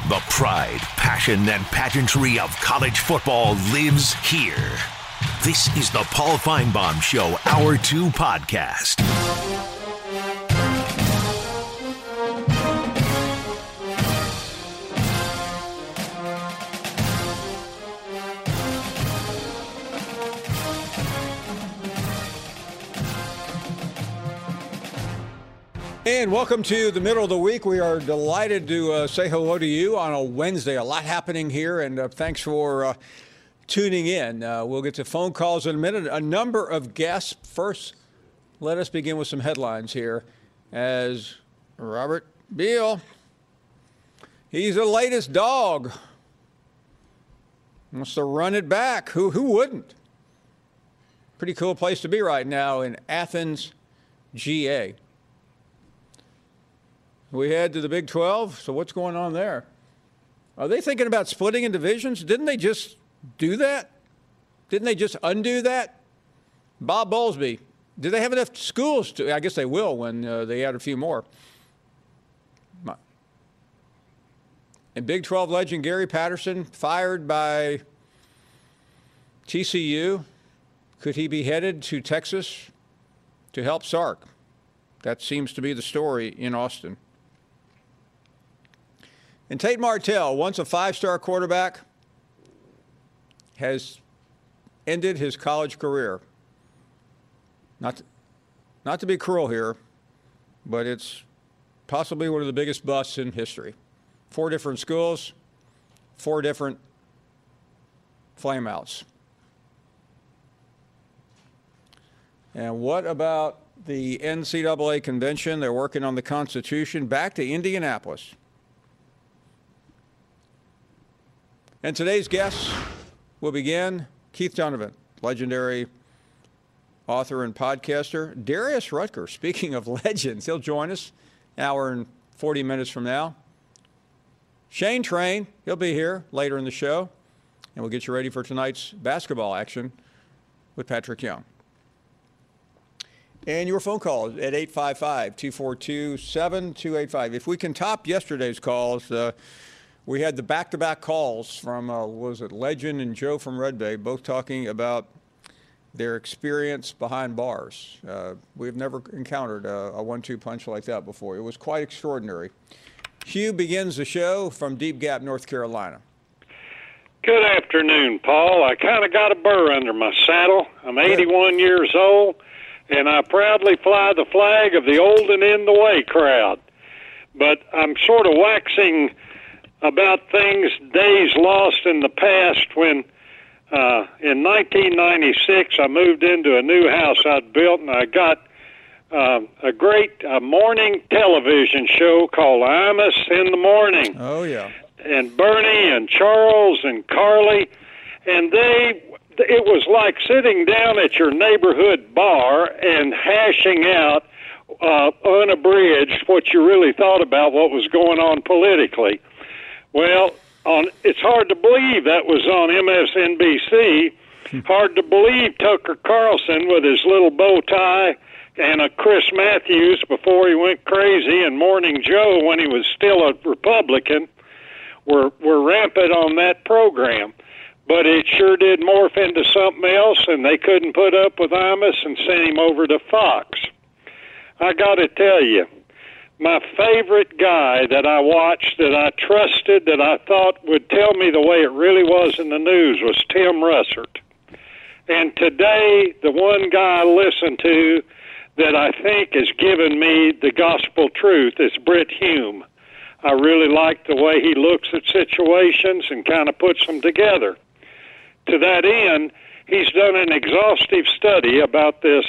The pride, passion, and pageantry of college football lives here. This is the Paul Finebaum Show Hour 2 podcast. And welcome to the middle of the week. We are delighted to say hello to you on a Wednesday. A lot happening here, and thanks for tuning in. We'll get to phone calls in a minute. A number of guests. First, let us begin with some headlines here. As Robert Beal, he's the latest dog. Wants to run it back. Who wouldn't? Pretty cool place to be right now in Athens, GA. We head to the Big 12, so what's going on there? Are they thinking about splitting in divisions? Didn't they just do that? Didn't they just undo that? Bob Bowlesby, do they have enough schools to? I guess they will when they add a few more. And Big 12 legend Gary Patterson fired by TCU. Could he be headed to Texas to help Sark? That seems to be the story in Austin. And Tate Martell, once a five-star quarterback, has ended his college career. Not to be cruel here, but it's possibly one of the biggest busts in history. 4 different schools, 4 different flameouts. And what about the NCAA convention? They're working on the Constitution. Back to Indianapolis. And today's guests will begin Keith Donovan, legendary author and podcaster. Darius Rucker, speaking of legends, he'll join us an hour and 40 minutes from now. Shane Train, he'll be here later in the show. And we'll get you ready for tonight's basketball action with Patrick Young. And your phone call at 855-242-7285. If we can top yesterday's calls, we had the back-to-back calls from, was it Legend and Joe from Red Bay, both talking about their experience behind bars. We've never encountered a 1-2 punch like that before. It was quite extraordinary. Hugh begins the show from Deep Gap, North Carolina. Good afternoon, Paul. I kind of got a burr under my saddle. I'm 81 years old, and I proudly fly the flag of the old and in the way crowd. But I'm sort of waxing about things, days lost in the past when in 1996 I moved into a new house I'd built, and I got a great morning television show called Imus in the Morning. Oh, yeah. And Bernie and Charles and Carly, and it was like sitting down at your neighborhood bar and hashing out unabridged what you really thought about what was going on politically. Well, it's hard to believe that was on MSNBC. Hard to believe Tucker Carlson with his little bow tie and a Chris Matthews before he went crazy and Morning Joe when he was still a Republican were rampant on that program. But it sure did morph into something else, and they couldn't put up with Imus and sent him over to Fox. I got to tell you, my favorite guy that I watched, that I trusted, that I thought would tell me the way it really was in the news was Tim Russert. And today, the one guy I listen to that I think has given me the gospel truth is Brit Hume. I really like the way he looks at situations and kind of puts them together. To that end, he's done an exhaustive study about this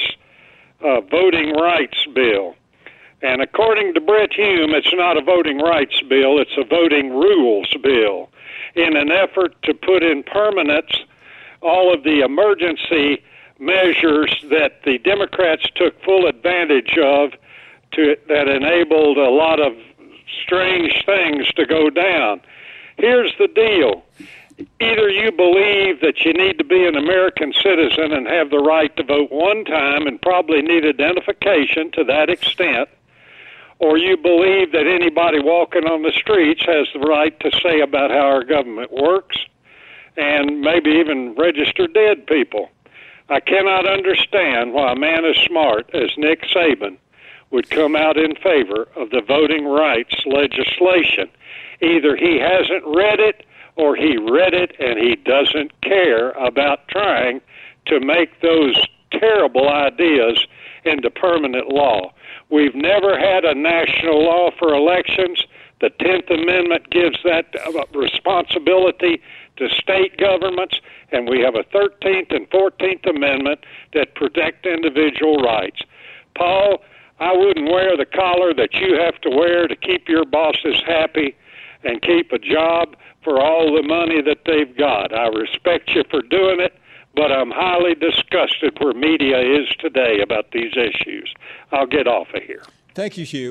voting rights bill. And according to Brit Hume, it's not a voting rights bill, it's a voting rules bill, in an effort to put in permanence all of the emergency measures that the Democrats took full advantage of that enabled a lot of strange things to go down. Here's the deal. Either you believe that you need to be an American citizen and have the right to vote one time and probably need identification to that extent, or you believe that anybody walking on the streets has the right to say about how our government works, and maybe even register dead people. I cannot understand why a man as smart as Nick Saban would come out in favor of the voting rights legislation. Either he hasn't read it, or he read it and he doesn't care about trying to make those terrible ideas into permanent law. We've never had a national law for elections. The 10th Amendment gives that responsibility to state governments, and we have a 13th and 14th Amendment that protect individual rights. Paul, I wouldn't wear the collar that you have to wear to keep your bosses happy and keep a job for all the money that they've got. I respect you for doing it, but I'm highly disgusted where media is today about these issues. I'll get off of here. Thank you, Hugh.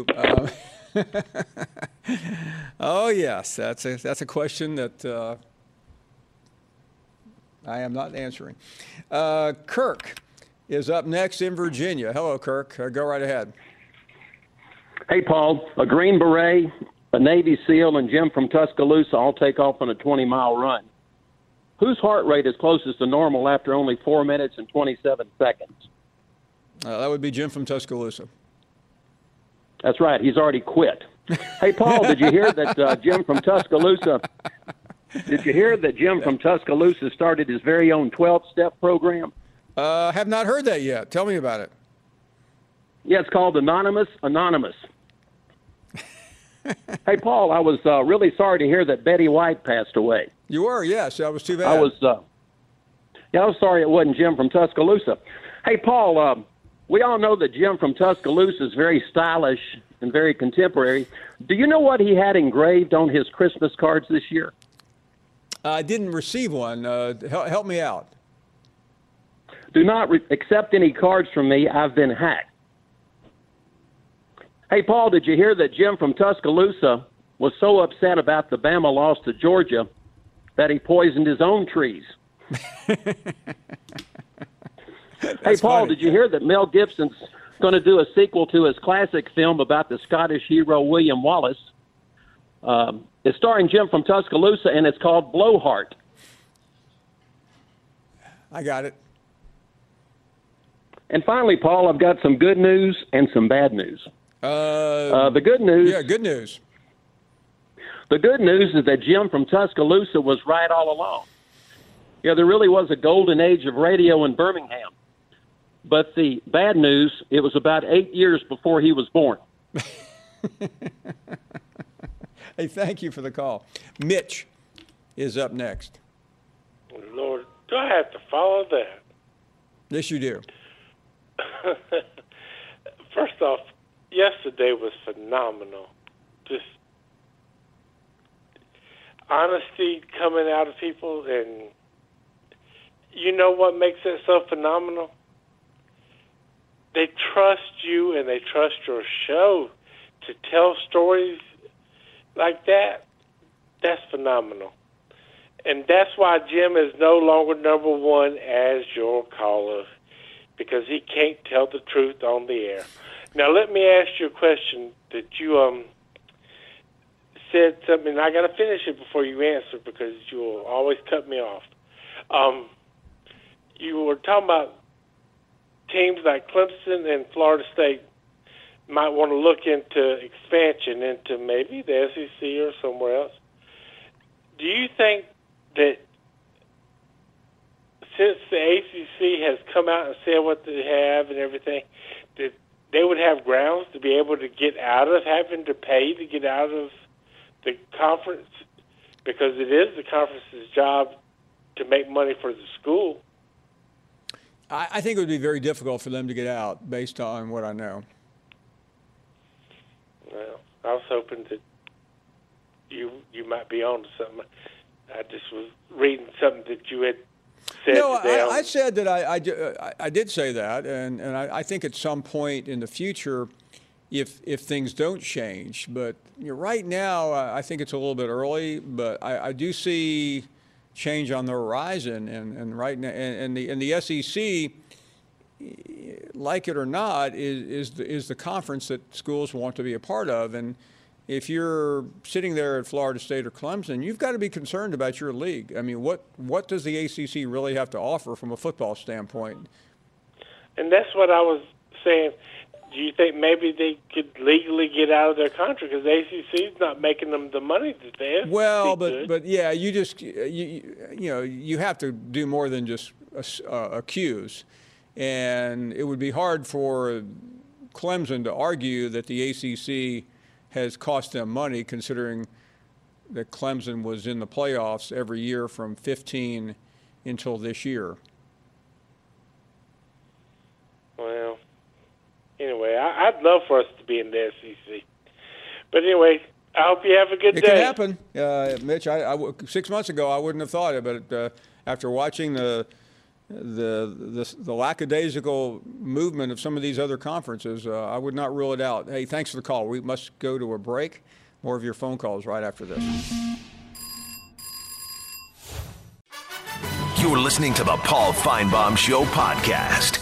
Oh, yes, that's a question that I am not answering. Kirk is up next in Virginia. Hello, Kirk. Go right ahead. Hey, Paul. A Green Beret, a Navy SEAL, and Jim from Tuscaloosa all take off on a 20-mile run. Whose heart rate is closest to normal after only 4 minutes and 27 seconds? That would be Jim from Tuscaloosa. That's right. He's already quit. Hey, Paul, did you hear that Jim from Tuscaloosa? Did you hear that Jim from Tuscaloosa started his very own 12-step program? Have not heard that yet. Tell me about it. Yeah, it's called Anonymous. Hey, Paul, I was really sorry to hear that Betty White passed away. You were, yes. That was too bad. I was sorry it wasn't Jim from Tuscaloosa. Hey, Paul, we all know that Jim from Tuscaloosa is very stylish and very contemporary. Do you know what he had engraved on his Christmas cards this year? I didn't receive one. Help me out. Do not accept any cards from me. I've been hacked. Hey, Paul, did you hear that Jim from Tuscaloosa was so upset about the Bama loss to Georgia that he poisoned his own trees? Hey, Paul, funny. Did you hear that Mel Gibson's going to do a sequel to his classic film about the Scottish hero William Wallace? It's starring Jim from Tuscaloosa, and it's called Blowhard. I got it. And finally, Paul, I've got some good news and some bad news. The good news. Yeah, good news. The good news is that Jim from Tuscaloosa was right all along. Yeah, there really was a golden age of radio in Birmingham. But the bad news, it was about 8 years before he was born. Hey, thank you for the call. Mitch is up next. Lord, do I have to follow that? Yes, you do. First off, yesterday was phenomenal. Just honesty coming out of people, and you know what makes it so phenomenal? They trust you and they trust your show to tell stories like that. That's phenomenal. And that's why Jim is no longer number one as your caller, because he can't tell the truth on the air. Now, let me ask you a question that you said something. I got to finish it before you answer because you will always cut me off. You were talking about teams like Clemson and Florida State might want to look into expansion into maybe the SEC or somewhere else. Do you think that since the ACC has come out and said what they have and everything, that they would have grounds to be able to get out of having to pay to get out of the conference? Because it is the conference's job to make money for the school. I think it would be very difficult for them to get out based on what I know. Well, I was hoping that you might be on to something. I just was reading something that you had said today. I said that I did say that, and I think at some point in the future, if things don't change, but right now I think it's a little bit early, but I do see change on the horizon, and right now, and the SEC, like it or not, is the conference that schools want to be a part of. And if you're sitting there at Florida State or Clemson, you've got to be concerned about your league. I mean, what does the ACC really have to offer from a football standpoint? And that's what I was saying. Do you think maybe they could legally get out of their contract because the ACC is not making them the money that they have? Well, but yeah, you have to do more than just accuse, and it would be hard for Clemson to argue that the ACC has cost them money, considering that Clemson was in the playoffs every year from 15 until this year. Well, anyway, I'd love for us to be in the SEC. But anyway, I hope you have a good day. It could happen, Mitch. 6 months ago, I wouldn't have thought it, but after watching the lackadaisical movement of some of these other conferences, I would not rule it out. Hey, thanks for the call. We must go to a break. More of your phone calls right after this. You're listening to the Paul Feinbaum Show podcast.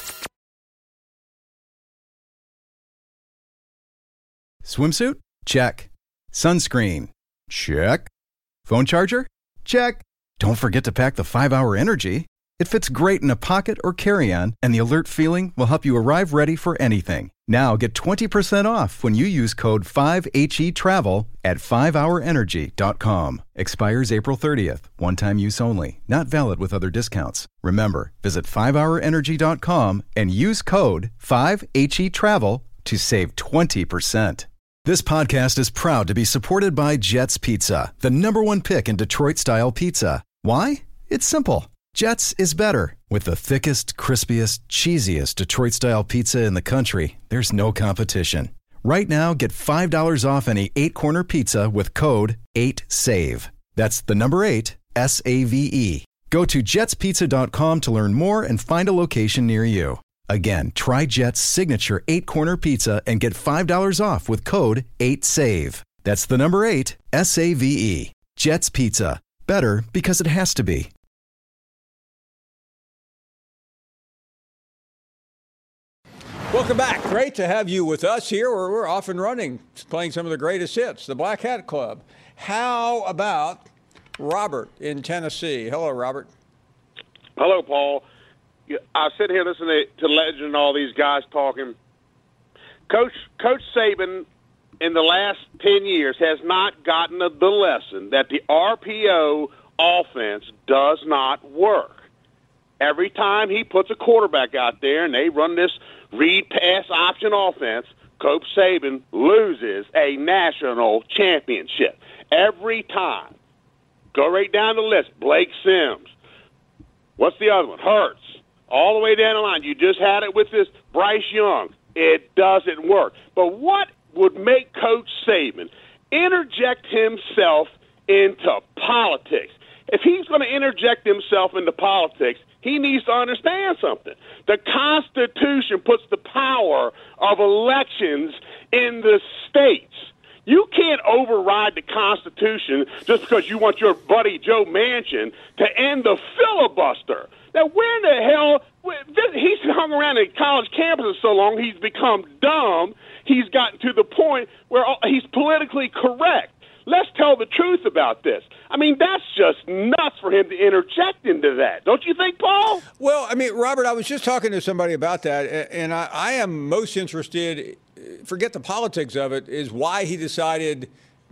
Swimsuit? Check. Sunscreen? Check. Phone charger? Check. Don't forget to pack the 5-Hour Energy. It fits great in a pocket or carry-on, and the alert feeling will help you arrive ready for anything. Now get 20% off when you use code 5HETRAVEL at 5hourenergy.com. Expires April 30th. One-time use only. Not valid with other discounts. Remember, visit 5hourenergy.com and use code 5HETRAVEL to save 20%. This podcast is proud to be supported by Jets Pizza, the #1 pick in Detroit-style pizza. Why? It's simple. Jets is better. With the thickest, crispiest, cheesiest Detroit-style pizza in the country, there's no competition. Right now, get $5 off any 8-corner pizza with code 8SAVE. That's the number 8, SAVE. Go to jetspizza.com to learn more and find a location near you. Again, try Jet's signature 8-corner pizza and get $5 off with code 8SAVE. That's the number 8, SAVE. Jet's Pizza. Better because it has to be. Welcome back. Great to have you with us here. We're off and running, playing some of the greatest hits, the Black Hat Club. How about Robert in Tennessee? Hello, Robert. Hello, Paul. I sit here listening to Legend and all these guys talking. Coach Saban in the last 10 years has not gotten the lesson that the RPO offense does not work. Every time he puts a quarterback out there and they run this read pass option offense, Coach Saban loses a national championship. Every time. Go right down the list. Blake Sims. What's the other one? Hurts. All the way down the line. You just had it with this Bryce Young. It doesn't work. But what would make Coach Saban interject himself into politics? If he's going to interject himself into politics, he needs to understand something. The Constitution puts the power of elections in the states. You can't override the Constitution just because you want your buddy Joe Manchin to end the filibuster. Now, where in the hell – he's hung around in college campuses so long he's become dumb. He's gotten to the point where he's politically correct. Let's tell the truth about this. I mean, that's just nuts for him to interject into that. Don't you think, Paul? Well, I mean, Robert, I was just talking to somebody about that, and I am most interested – forget the politics of it, is why he decided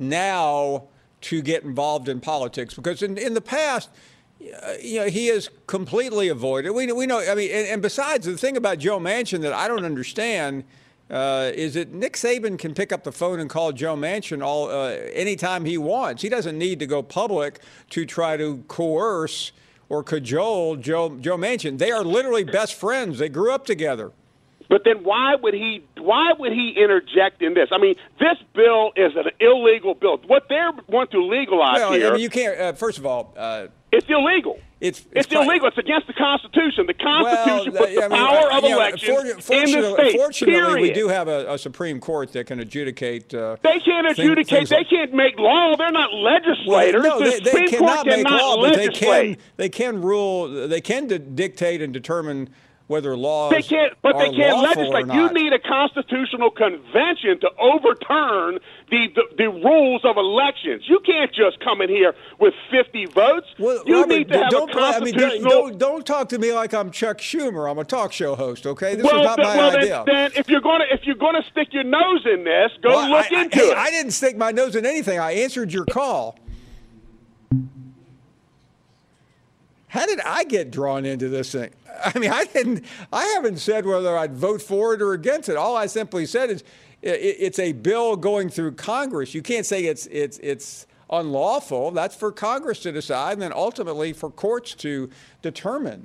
now to get involved in politics. Because in the past – he has completely avoided. We know. I mean, and besides, the thing about Joe Manchin that I don't understand is that Nick Saban can pick up the phone and call Joe Manchin anytime he wants. He doesn't need to go public to try to coerce or cajole Joe Manchin. They are literally best friends. They grew up together. But then why would he interject in this? I mean, this bill is an illegal bill. What they want to legalize here. I mean, you can't. First of all. It's illegal. It's illegal. It's against the Constitution. The Constitution puts the power of elections in the state. Fortunately, we do have a Supreme Court that can adjudicate. They can't adjudicate. They can't make law. They're not legislators. Well, no, they cannot make law, but legislate. they can rule. They can dictate and determine whether laws they can't legislate. You need a constitutional convention to overturn the rules of elections. You can't just come in here with 50 votes. Well, you Robert, need to have a constitutional. don't talk to me like I'm Chuck Schumer. I'm a talk show host. Okay, this is not my idea. Then if you're gonna stick your nose in this, look into it. I didn't stick my nose in anything. I answered your call. How did I get drawn into this thing? I mean, I haven't said whether I'd vote for it or against it. All I simply said is it's a bill going through Congress. You can't say it's unlawful. That's for Congress to decide, and then ultimately for courts to determine.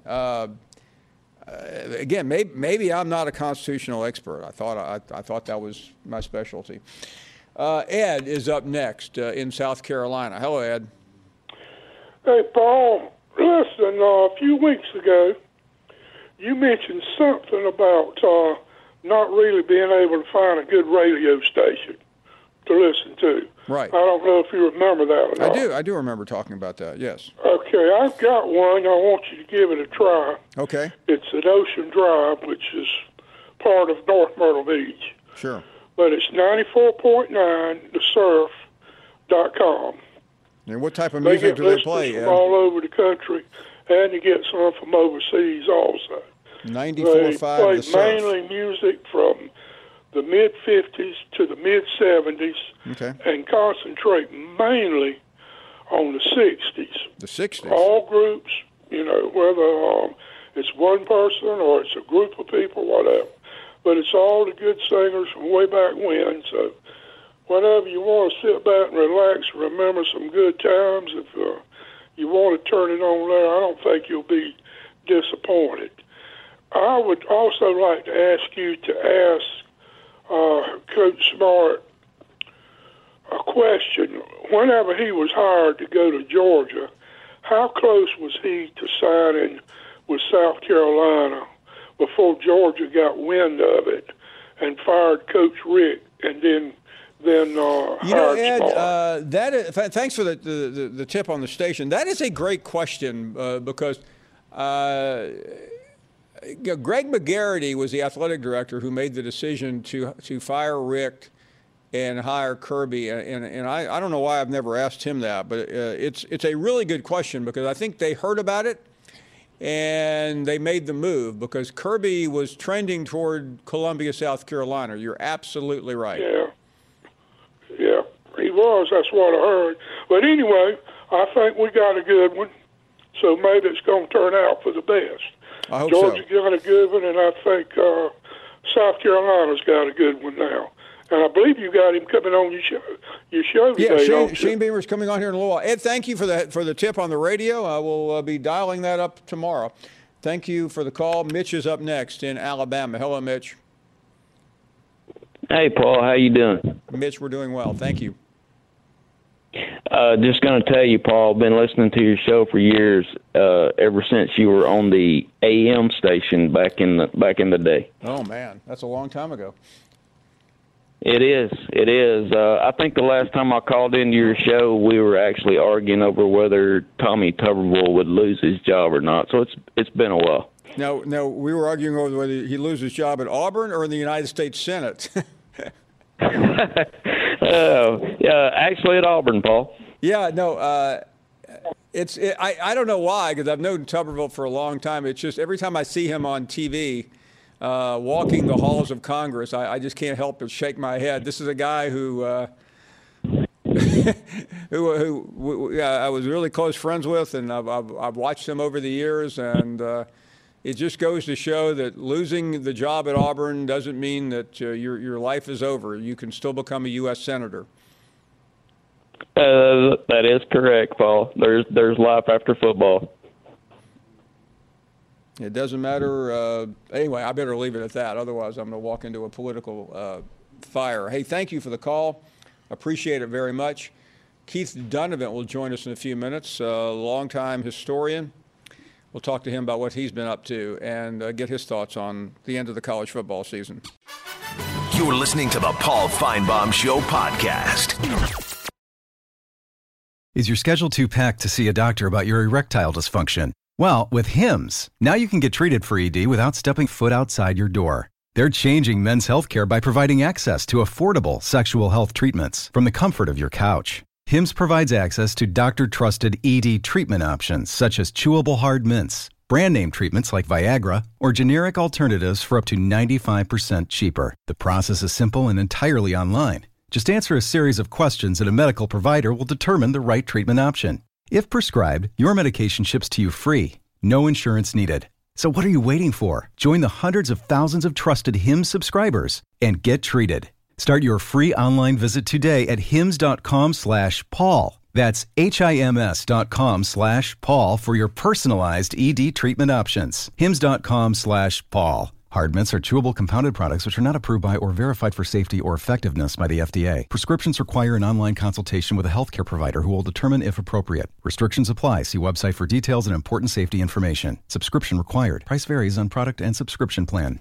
Again, maybe I'm not a constitutional expert. I thought that was my specialty. Ed is up next in South Carolina. Hello, Ed. Hey, Paul. Listen, a few weeks ago, you mentioned something about not really being able to find a good radio station to listen to. Right. I don't know if you remember that or not. I do remember talking about that, yes. Okay, I've got one. I want you to give it a try. Okay. It's at Ocean Drive, which is part of North Myrtle Beach. Sure. But it's 94.9 thesurf.com. And what type of music do they play? From all over the country, and you get some from overseas also. 94.5 They play mainly music from the mid-'50s to the mid-'70s, okay, and concentrate mainly on the '60s. The '60s. All groups, whether it's one person or it's a group of people, whatever. But it's all the good singers from way back when, so whenever you want to sit back and relax and remember some good times, if you want to turn it on there, I don't think you'll be disappointed. I would also like to ask you to ask Coach Smart a question. Whenever he was hired to go to Georgia, how close was he to signing with South Carolina before Georgia got wind of it and fired Coach Rick and then Ed, thanks for the tip on the station. That is a great question because Greg McGarity was the athletic director who made the decision to fire Rick and hire Kirby. And I don't know why I've never asked him that, but it's a really good question because I think they heard about it and they made the move because Kirby was trending toward Columbia, South Carolina. You're absolutely right. Yeah, he was. That's what I heard. But anyway, I think we got a good one, so maybe it's going to turn out for the best. I hope Georgia got a good one, and I think South Carolina's got a good one now. And I believe you got him coming on your show today. Yeah, Shane Beamer's coming on here in a little while. Ed, thank you for the tip on the radio. I will be dialing that up tomorrow. Thank you for the call. Mitch is up next in Alabama. Hello, Mitch. Hey, Paul. How you doing? Mitch, we're doing well. Thank you. Just going to tell you, Paul, I've been listening to your show for years, ever since you were on the AM station back in the day. Oh, man. That's a long time ago. It is. I think the last time I called into your show, we were actually arguing over whether Tommy Tuberville would lose his job or not. So it's been a while. No, we were arguing over whether he'd lose his job at Auburn or in the United States Senate. Actually at Auburn, Paul. Yeah, no, I don't know why, because I've known Tuberville for a long time. It's just every time I see him on TV walking the halls of Congress, I just can't help but shake my head. This is a guy who I was really close friends with, and I've watched him over the years, and it just goes to show that losing the job at Auburn doesn't mean that your life is over. You can still become a U.S. Senator. That is correct, Paul. There's life after football. It doesn't matter. Anyway, I better leave it at that. Otherwise, I'm going to walk into a political fire. Hey, thank you for the call. Appreciate it very much. Keith Donovan will join us in a few minutes, a longtime historian. We'll talk to him about what he's been up to and get his thoughts on the end of the college football season. You're listening to the Paul Feinbaum Show podcast. Is your schedule too packed to see a doctor about your erectile dysfunction? Well, with Hims, now you can get treated for ED without stepping foot outside your door. They're changing men's healthcare by providing access to affordable sexual health treatments from the comfort of your couch. Hims provides access to doctor-trusted ED treatment options such as chewable hard mints, brand name treatments like Viagra, or generic alternatives for up to 95% cheaper. The process is simple and entirely online. Just answer a series of questions and a medical provider will determine the right treatment option. If prescribed, your medication ships to you free. No insurance needed. So what are you waiting for? Join the hundreds of thousands of trusted Hims subscribers and get treated. Start your free online visit today at hims.com/Paul. That's HIMS.com/Paul for your personalized ED treatment options. hims.com/Paul. Hard mints are chewable compounded products which are not approved by or verified for safety or effectiveness by the FDA. Prescriptions require an online consultation with a healthcare provider who will determine if appropriate. Restrictions apply. See website for details and important safety information. Subscription required. Price varies on product and subscription plan.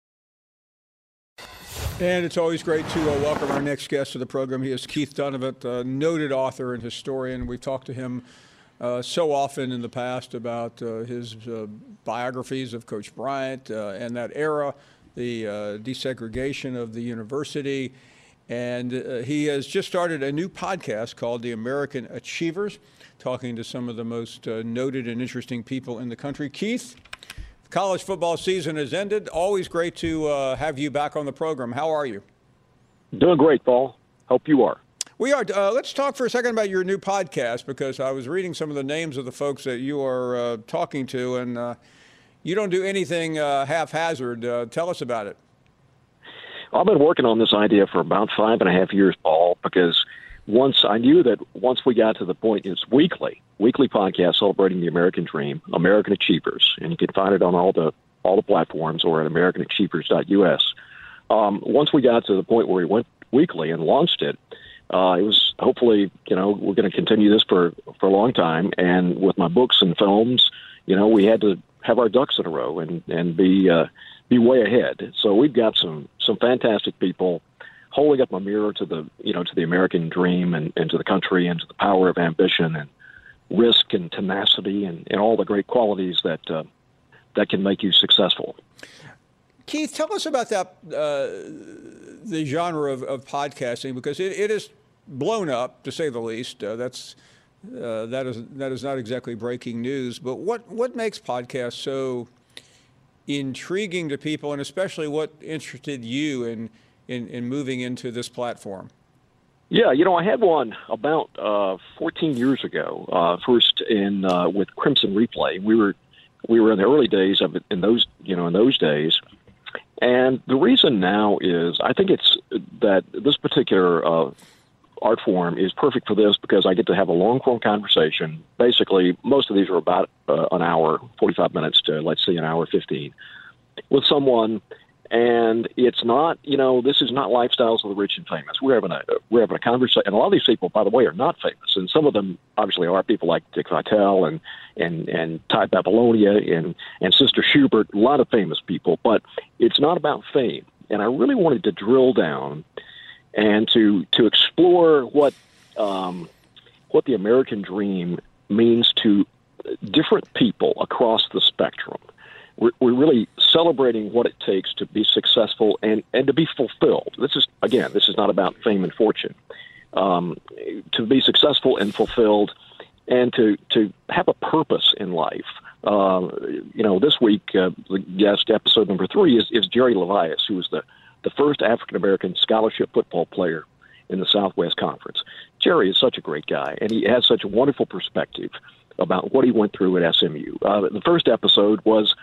And it's always great to welcome our next guest to the program. He is Keith Dunavant, a noted author and historian. We've talked to him so often in the past about his biographies of Coach Bryant and that era, the desegregation of the university. And he has just started a new podcast called The American Achievers, talking to some of the most noted and interesting people in the country. Keith, college football season has ended. Always great to have you back on the program. How are you? Doing great, Paul. Hope you are. We are. Let's talk for a second about your new podcast, because I was reading some of the names of the folks that you are talking to, and you don't do anything haphazard. Tell us about it. I've been working on this idea for about 5.5 years, Paul, because once we got to the point, it's weekly podcast celebrating the American dream, American Achievers, and you can find it on all the platforms or at AmericanAchievers.us. Once we got to the point where we went weekly and launched it, it was hopefully, we're going to continue this for a long time. And with my books and films, we had to have our ducks in a row and be way ahead. So we've got some fantastic people holding up a mirror to the American dream and to the country and to the power of ambition and risk and tenacity and all the great qualities that can make you successful. Keith, tell us about that, the genre of podcasting, because it is blown up, to say the least. That is not exactly breaking news. But what makes podcasts so intriguing to people, and especially what interested you in moving into this platform? Yeah, I had one about 14 years ago. First with Crimson Replay, we were in the early days of it in those days. And the reason now is I think it's that this particular art form is perfect for this because I get to have a long-form conversation. Basically, most of these are about an hour, 45 minutes to, let's say, an hour 15 with someone. And it's not, this is not lifestyles of the rich and famous. We're having a conversation. And a lot of these people, by the way, are not famous. And some of them obviously are people like Dick Vitale and Ty Babylonia and Sister Schubert, a lot of famous people. But it's not about fame. And I really wanted to drill down and to explore what the American dream means to different people across the spectrum. We're really celebrating what it takes to be successful and to be fulfilled. This is not about fame and fortune. To be successful and fulfilled and to have a purpose in life. This week, the guest, episode number 3, is Jerry Levias, who was the first African-American scholarship football player in the Southwest Conference. Jerry is such a great guy, and he has such a wonderful perspective about what he went through at SMU. The first episode was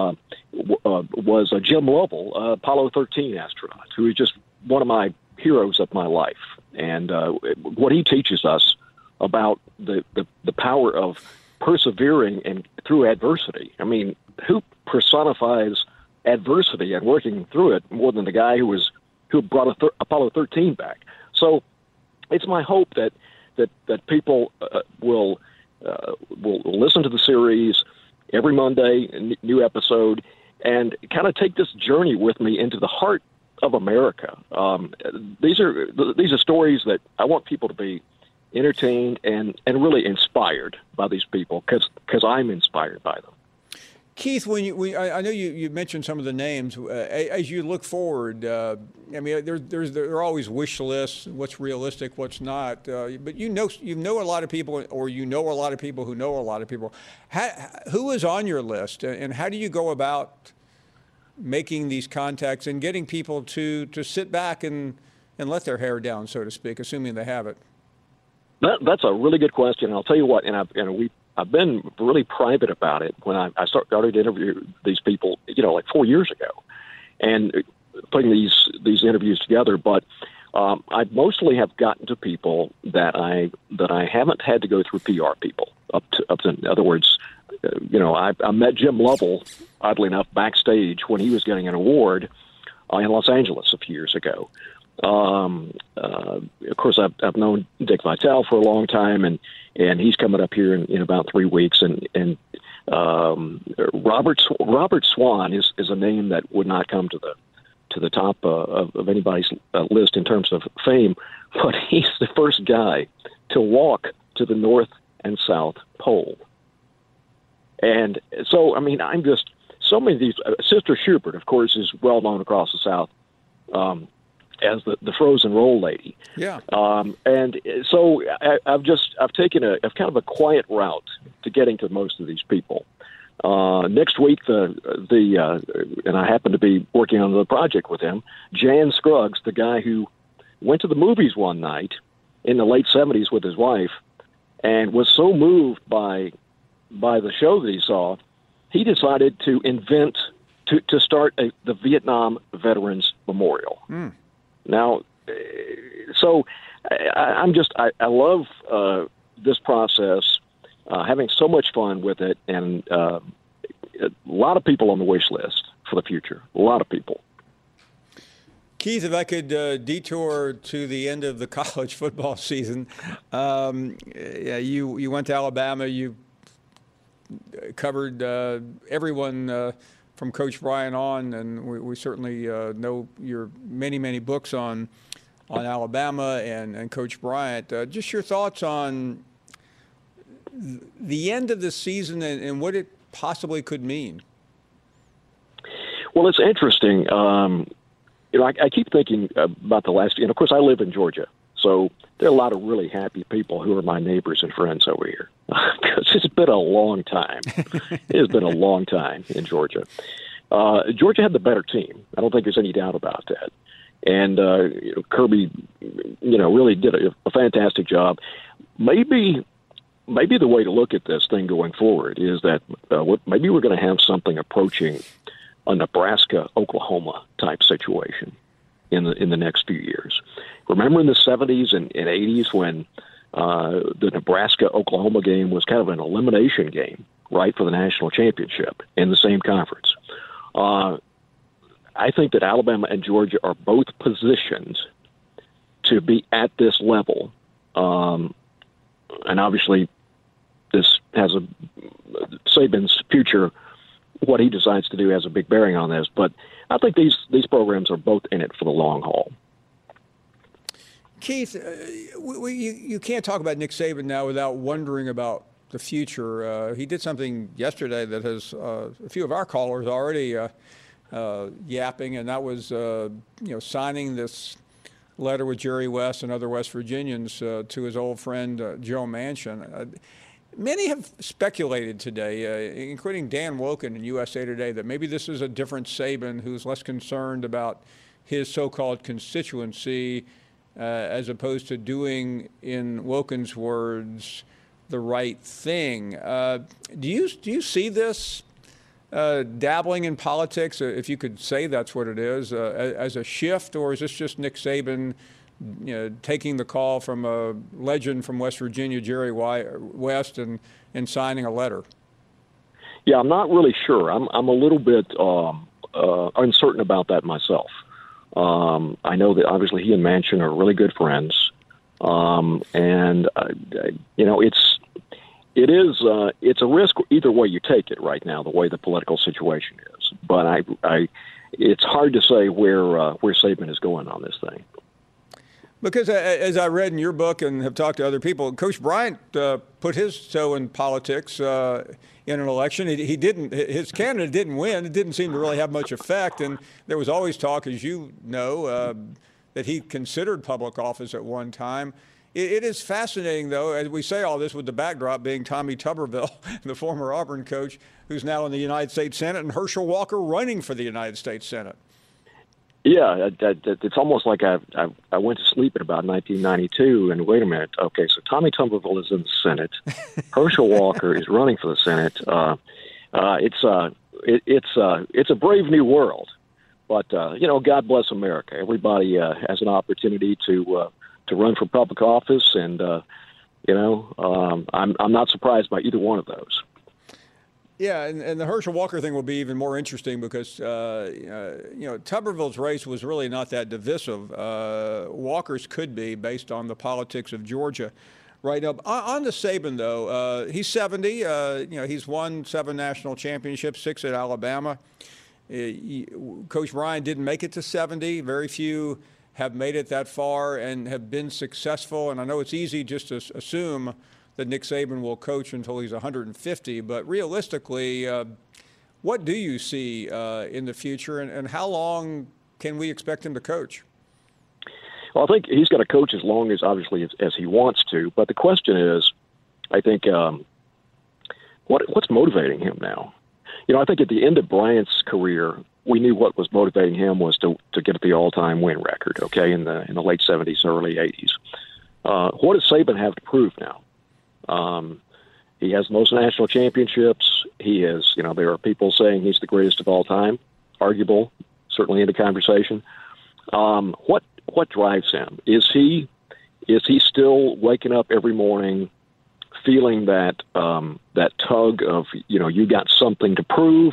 Jim Lovell, Apollo 13 astronaut, who is just one of my heroes of my life. And what he teaches us about the power of persevering and through adversity. I mean, who personifies adversity and working through it more than the guy who brought Apollo 13 back? So it's my hope that people will listen to the series every Monday, a new episode, and kind of take this journey with me into the heart of America. These are stories that I want people to be entertained, and really inspired by these people because I'm inspired by them. Keith, I know you mentioned some of the names. As you look forward, I mean, there are always wish lists. What's realistic, what's not. But you know a lot of people, or you know a lot of people who know a lot of people. Who is on your list, and how do you go about making these contacts and getting people to sit back and let their hair down, so to speak, assuming they have it? That's a really good question. I'll tell you what, I've been really private about it when I started to interview these people, like 4 years ago, and putting these interviews together. But I mostly have gotten to people that I haven't had to go through PR people. Up to in other words, I met Jim Lovell, oddly enough, backstage when he was getting an award in Los Angeles a few years ago. Of course, I've known Dick Vitale for a long time, and he's coming up here in about 3 weeks. And Robert Swan is a name that would not come to the top of anybody's list in terms of fame, but he's the first guy to walk to the North and South Pole. And so, I mean, I'm just so many of these. Sister Schubert, of course, is well known across the South as the frozen roll lady. Yeah. And so I've taken a kind of a quiet route to getting to most of these people. Next week, and I happen to be working on the project with him, Jan Scruggs, the guy who went to the movies one night in the late 70s with his wife and was so moved by the show that he saw, he decided to to start the Vietnam Veterans Memorial. Mm. Now, so I love this process, having so much fun with it, and a lot of people on the wish list for the future. A lot of people. Keith, if I could detour to the end of the college football season, you went to Alabama. You covered everyone from Coach Bryant on, and we certainly know your many books on Alabama and Coach Bryant. Just your thoughts on the end of the season and what it possibly could mean. Well, it's interesting. I keep thinking about the last, and of course I live in Georgia, so there are a lot of really happy people who are my neighbors and friends over here because it's been a long time. It has been a long time in Georgia. Georgia had the better team. I don't think there's any doubt about that. And Kirby, really did a fantastic job. Maybe the way to look at this thing going forward is that maybe we're going to have something approaching a Nebraska-Oklahoma type situation in the next few years. Remember in the 70s and 80s when the Nebraska-Oklahoma game was kind of an elimination game, right, for the national championship in the same conference. I think that Alabama and Georgia are both positioned to be at this level. And obviously this has Saban's future, what he decides to do has a big bearing on this. But I think these programs are both in it for the long haul. Keith, you can't talk about Nick Saban now without wondering about the future. He did something yesterday that has a few of our callers already yapping, and that was signing this letter with Jerry West and other West Virginians to his old friend Joe Manchin. Many have speculated today, including Dan Woken in USA Today, that maybe this is a different Saban who's less concerned about his so-called constituency as opposed to doing, in Woken's words, the right thing. Do you see this dabbling in politics, if you could say that's what it is, as a shift, or is this just Nick Saban taking the call from a legend from West Virginia, Jerry West, and signing a letter? Yeah, I'm not really sure. I'm a little bit uncertain about that myself. I know that obviously he and Manchin are really good friends, and it's a risk either way you take it right now, the way the political situation is. But it's hard to say where Saban is going on this thing. Because as I read in your book and have talked to other people, Coach Bryant put his toe in politics in an election. He didn't. His candidate didn't win. It didn't seem to really have much effect. And there was always talk, as you know, that he considered public office at one time. It is fascinating, though, as we say all this with the backdrop being Tommy Tuberville, the former Auburn coach, who's now in the United States Senate, and Herschel Walker running for the United States Senate. Yeah, it's almost like I went to sleep at about 1992, and wait a minute. Okay, so Tommy Tuberville is in the Senate. Herschel Walker is running for the Senate. It's a brave new world, but God bless America. Everybody has an opportunity to run for public office, and I'm not surprised by either one of those. Yeah, and the Herschel Walker thing will be even more interesting because, Tuberville's race was really not that divisive. Walker's could be based on the politics of Georgia right now. On to Saban, though, he's 70. He's won 7 national championships, 6 at Alabama. Coach Ryan didn't make it to 70. Very few have made it that far and have been successful. And I know it's easy just to assume that Nick Saban will coach until he's 150. But realistically, what do you see in the future, and how long can we expect him to coach? Well, I think he's got to coach as long as, obviously, as he wants to. But the question is, I think, what's motivating him now? I think at the end of Bryant's career, we knew what was motivating him was to get the all-time win record, okay, in the late 70s, early 80s. What does Saban have to prove now? He has most national championships. He has, there are people saying he's the greatest of all time, arguable, certainly in the conversation. What drives him? Is he still waking up every morning feeling that tug of, you got something to prove?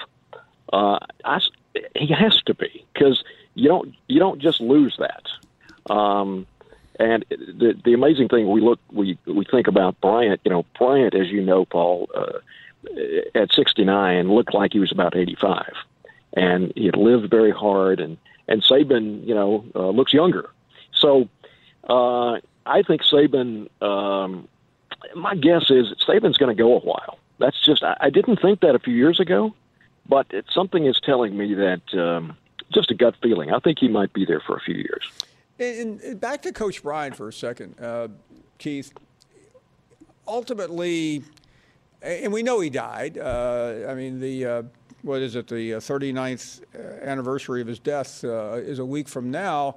He has to be, because you don't just lose that. And the amazing thing, we think about Bryant. Bryant, as you know, Paul, at 69 looked like he was about 85, and he had lived very hard. And Saban, looks younger. So I think Saban. My guess is Saban's going to go a while. That's just I didn't think that a few years ago, but something is telling me that just a gut feeling. I think he might be there for a few years. And back to Coach Bryant for a second, Keith. Ultimately, and we know he died. The 39th anniversary of his death is a week from now.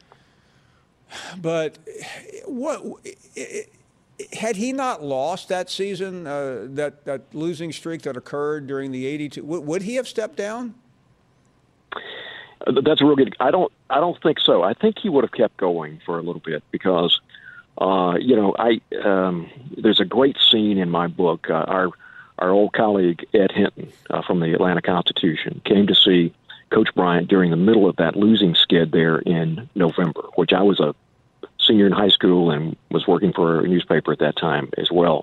But had he not lost that season, that losing streak that occurred during the 82, would he have stepped down? That's a real good. I don't think so. I think he would have kept going for a little bit because, there's a great scene in my book. Our old colleague Ed Hinton from the Atlanta Constitution came to see Coach Bryant during the middle of that losing skid there in November, which I was a senior in high school and was working for a newspaper at that time as well.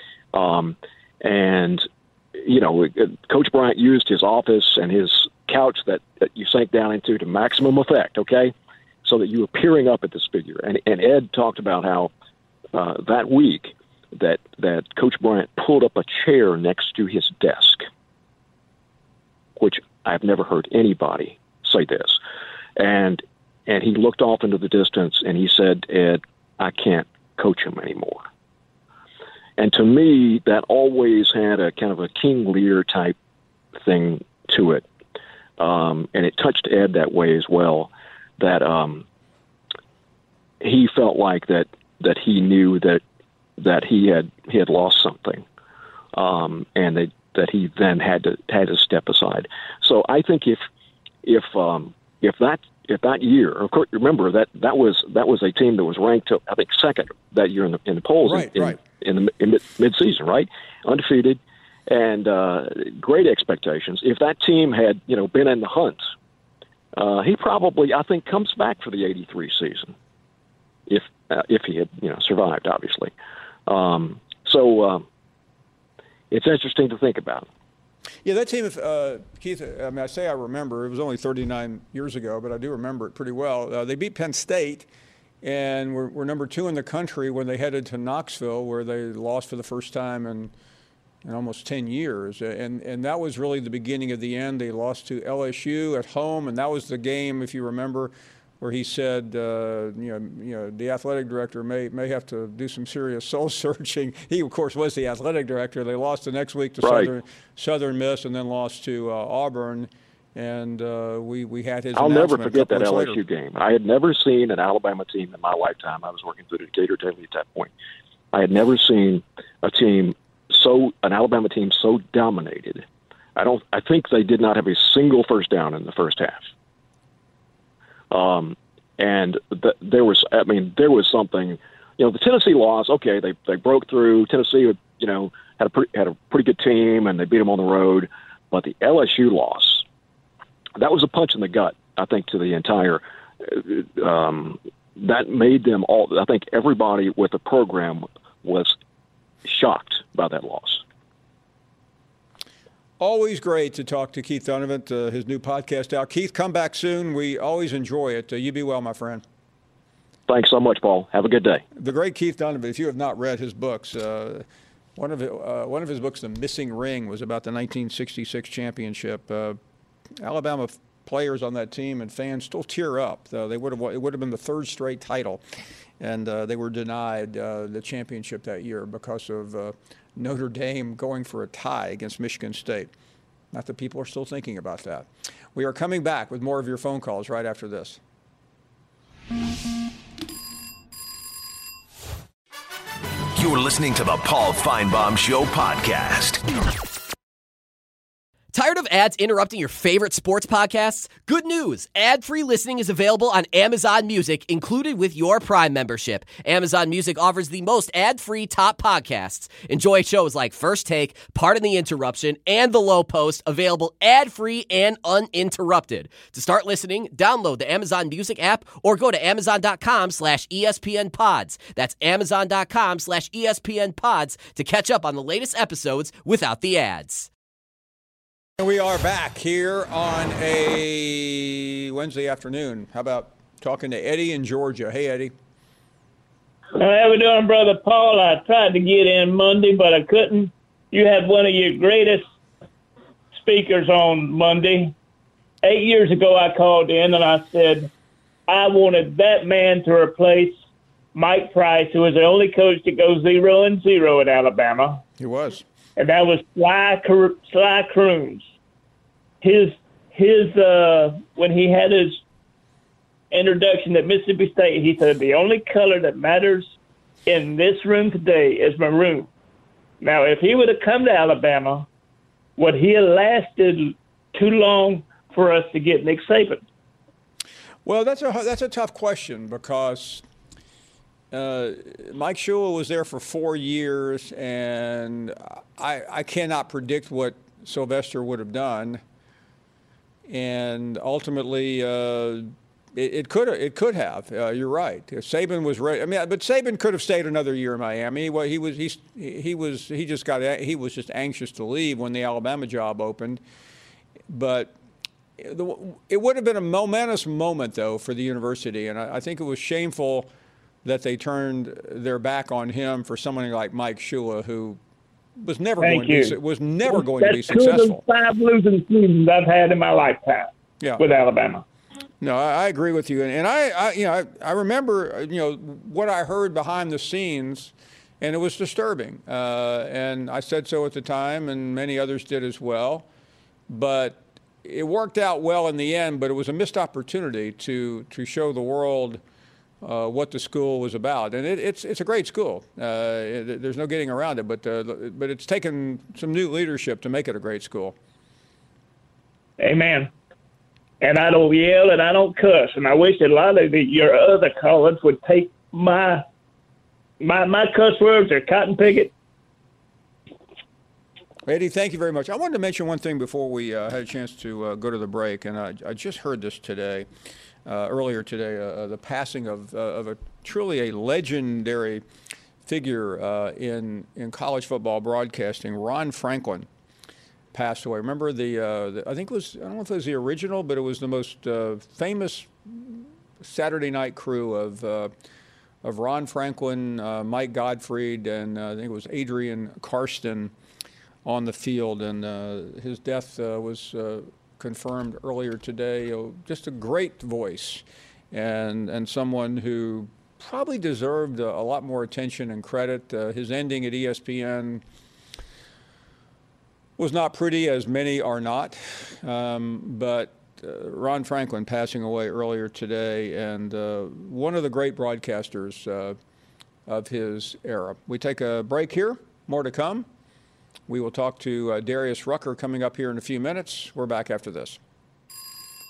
Coach Bryant used his office and his couch that you sank down into to maximum effect, okay, so that you were peering up at this figure. And Ed talked about how that week that Coach Bryant pulled up a chair next to his desk, which I've never heard anybody say this. And he looked off into the distance and he said, "Ed, I can't coach him anymore." And to me, that always had a kind of a King Lear type thing to it. And it touched Ed that way as well, that he felt like that he knew that he had lost something, and that he then had to step aside. So I think if that year, of course, remember that was a team that was ranked, I think, second that year in the polls, in mid-season, right, undefeated. And great expectations. If that team had, been in the hunt, he probably, I think, comes back for the '83 season, if he had, survived, obviously. So it's interesting to think about. Yeah, that team, Keith. I say I remember. It was only 39 years ago, but I do remember it pretty well. They beat Penn State and were number 2 in the country when they headed to Knoxville, where they lost for the first time in almost 10 years. And that was really the beginning of the end. They lost to LSU at home, and that was the game, if you remember, where he said, the athletic director may have to do some serious soul searching. He, of course, was the athletic director. They lost the next week to Southern Miss, and then lost to Auburn. And we had his. I'll never forget that LSU later. Game. I had never seen an Alabama team in my lifetime. I was working for the Decatur Daily at that point. I had never seen an Alabama team so dominated. I think they did not have a single first down in the first half. There was something. The Tennessee loss. Okay, they broke through. Tennessee, had a pretty good team, and they beat them on the road. But the LSU loss. That was a punch in the gut, I think, to the entire that made them all. I think everybody with the program was shocked by that loss. Always great to talk to Keith Donovan, his new podcast out. Keith, come back soon. We always enjoy it. You be well, my friend. Thanks so much, Paul. Have a good day. The great Keith Donovan, if you have not read his books, one of his books, The Missing Ring, was about the 1966 championship. Alabama players on that team and fans still tear up. It would have been the 3rd straight title, and they were denied the championship that year because of Notre Dame going for a tie against Michigan State. Not that people are still thinking about that. We are coming back with more of your phone calls right after this. You're listening to the Paul Feinbaum Show podcast. Tired of ads interrupting your favorite sports podcasts? Good news! Ad-free listening is available on Amazon Music, included with your Prime membership. Amazon Music offers the most ad-free top podcasts. Enjoy shows like First Take, Pardon the Interruption, and The Low Post, available ad-free and uninterrupted. To start listening, download the Amazon Music app or go to Amazon.com/ESPN Pods. That's Amazon.com/ESPN Pods to catch up on the latest episodes without the ads. And we are back here on a Wednesday afternoon. How about talking to Eddie in Georgia? Hey, Eddie. How we doing, Brother Paul? I tried to get in Monday, but I couldn't. You had one of your greatest speakers on Monday. 8 years ago, I called in and I said I wanted that man to replace Mike Price, who was the only coach to go 0-0 at Alabama. He was. And that was Sly Crooms. His when he had his introduction at Mississippi State, he said, the only color that matters in this room today is maroon. Now, if he would have come to Alabama, would he have lasted too long for us to get Nick Saban? Well, that's a tough question because Mike Shula was there for 4 years, and I cannot predict what Sylvester would have done. And ultimately, it could have. You're right. Saban was ready. I mean, but Saban could have stayed another year in Miami. Well, he was just anxious to leave when the Alabama job opened. But it would have been a momentous moment, though, for the university, and I think it was shameful that they turned their back on him for someone like Mike Shula, who was never going to be successful. That's 5 losing seasons I've had in my lifetime with Alabama. No, I agree with you, and I remember what I heard behind the scenes, and it was disturbing. And I said so at the time, and many others did as well. But it worked out well in the end. But it was a missed opportunity to show the world what the school was about, and it's a great school. There's no getting around it, but it's taken some new leadership to make it a great school. Amen. And I don't yell and I don't cuss, and I wish a lot of your other callers would take my cuss words or cotton picket. Eddie, thank you very much. I wanted to mention one thing before we had a chance to go to the break, and I just heard this today. Earlier today, the passing of a truly a legendary figure in college football broadcasting. Ron Franklin passed away. Remember I think it was, I don't know if it was the original, but it was the most famous Saturday night crew of Ron Franklin, Mike Gottfried, and I think it was Adrian Karsten on the field. And his death was confirmed earlier today. Just a great voice and someone who probably deserved a lot more attention and credit. His ending at ESPN was not pretty, as many are not, but Ron Franklin passing away earlier today, and one of the great broadcasters of his era. We take a break here. More to come. We will talk to Darius Rucker coming up here in a few minutes. We're back after this.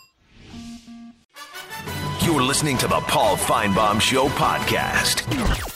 You're listening to the Paul Feinbaum Show podcast.